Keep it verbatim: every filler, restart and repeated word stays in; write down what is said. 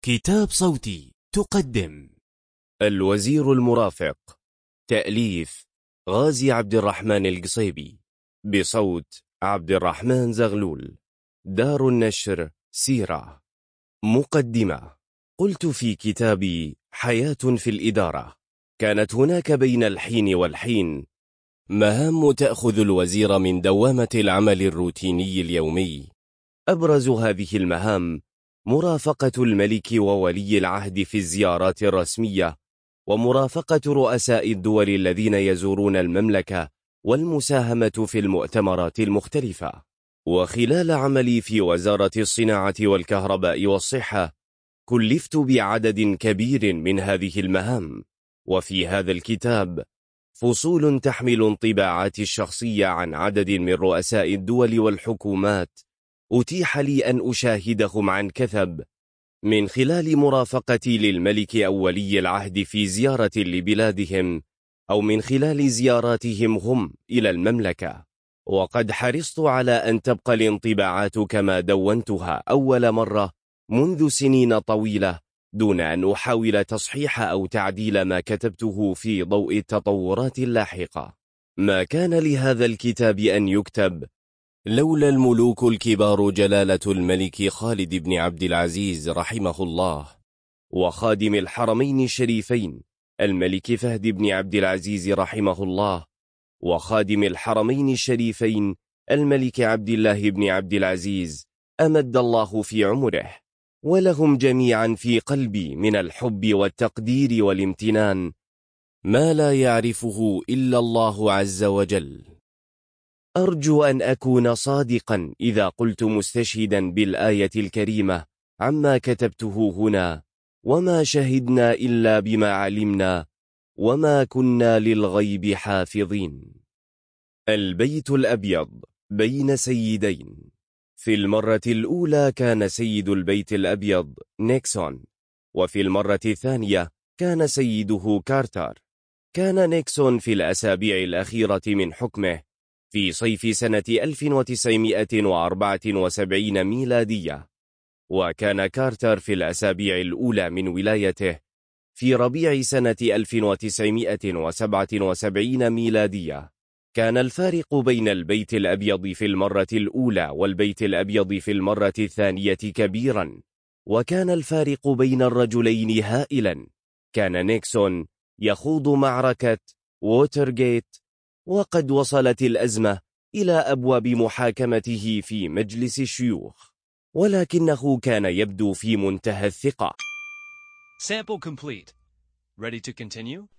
كتاب صوتي تقدم الوزير المرافق، تأليف غازي عبد الرحمن القصيبي، بصوت عبد الرحمن زغلول، دار النشر سيرة. مقدمة. قلت في كتابي حياة في الإدارة، كانت هناك بين الحين والحين مهام تأخذ الوزير من دوامة العمل الروتيني اليومي. أبرز هذه المهام مرافقة الملك وولي العهد في الزيارات الرسمية، ومرافقة رؤساء الدول الذين يزورون المملكة، والمساهمة في المؤتمرات المختلفة. وخلال عملي في وزارة الصناعة والكهرباء والصحة كلفت بعدد كبير من هذه المهام، وفي هذا الكتاب فصول تحمل انطباعاتي الشخصية عن عدد من رؤساء الدول والحكومات أتيح لي أن أشاهدهم عن كثب من خلال مرافقتي للملك أو ولي العهد في زيارة لبلادهم، أو من خلال زياراتهم هم إلى المملكة. وقد حرصت على أن تبقى الانطباعات كما دونتها أول مرة منذ سنين طويلة، دون أن أحاول تصحيح أو تعديل ما كتبته في ضوء التطورات اللاحقة. ما كان لهذا الكتاب أن يكتب لولا الملوك الكبار جلالة الملك خالد بن عبد العزيز رحمه الله، وخادم الحرمين الشريفين الملك فهد بن عبد العزيز رحمه الله، وخادم الحرمين الشريفين الملك عبد الله بن عبد العزيز أمد الله في عمره، ولهم جميعا في قلبي من الحب والتقدير والامتنان ما لا يعرفه إلا الله عز وجل. أرجو أن أكون صادقا إذا قلت مستشهدا بالآية الكريمة عما كتبته هنا: وما شهدنا إلا بما علمنا وما كنا للغيب حافظين. البيت الأبيض بين سيدين. في المرة الأولى كان سيد البيت الأبيض نيكسون، وفي المرة الثانية كان سيده كارتر. كان نيكسون في الأسابيع الأخيرة من حكمه في صيف سنة ألف وتسعمائة وأربعة وسبعين ميلادية، وكان كارتر في الأسابيع الأولى من ولايته في ربيع سنة ألف وتسعمائة وسبعة وسبعين ميلادية. كان الفارق بين البيت الأبيض في المرة الأولى والبيت الأبيض في المرة الثانية كبيرا، وكان الفارق بين الرجلين هائلا. كان نيكسون يخوض معركة ووترغيت، وقد وصلت الأزمة إلى أبواب محاكمته في مجلس الشيوخ، ولكنه كان يبدو في منتهى الثقة. Sample complete. Ready to continue?